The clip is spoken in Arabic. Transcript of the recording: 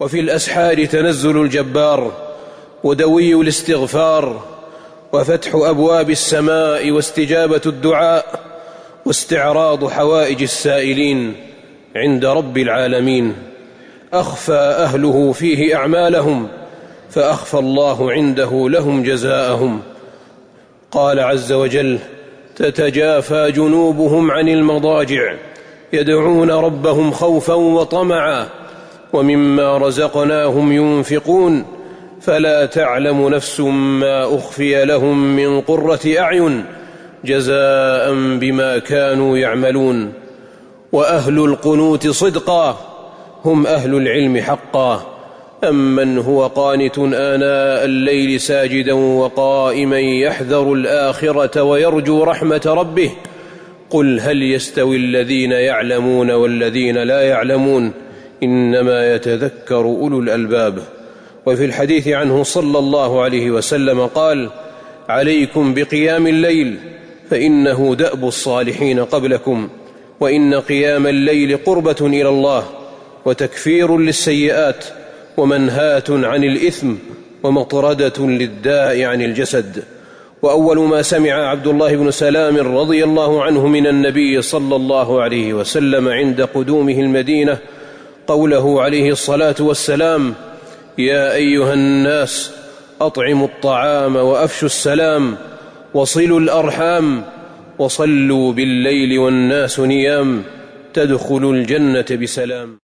وفي الأسحار تنزل الجبار ودوي الاستغفار وفتح أبواب السماء واستجابة الدعاء واستعراض حوائج السائلين عند رب العالمين. أخفى أهله فيه أعمالهم فأخفى الله عنده لهم جزاءهم. قال عز وجل: تتجافى جنوبهم عن المضاجع يدعون ربهم خوفا وطمعا ومما رزقناهم ينفقون فلا تعلم نفس ما أخفي لهم من قرة أعين جزاء بما كانوا يعملون. وأهل القنوت صدقا هم أهل العلم حقا، أمن هو قانت آناء الليل ساجدا وقائما يحذر الآخرة ويرجو رحمة ربه قل هل يستوي الذين يعلمون والذين لا يعلمون إنما يتذكر أولو الألباب. وفي الحديث عنه صلى الله عليه وسلم قال: عليكم بقيام الليل فإنه دأب الصالحين قبلكم، وإن قيام الليل قربة إلى الله وتكفير للسيئات ومنهاة عن الإثم ومطردة للداء عن الجسد. وأول ما سمع عبد الله بن سلام رضي الله عنه من النبي صلى الله عليه وسلم عند قدومه المدينة قوله عليه الصلاة والسلام: يا أيها الناس أطعموا الطعام وأفشوا السلام وصلوا الأرحام وصلوا بالليل والناس نيام تدخلوا الجنة بسلام.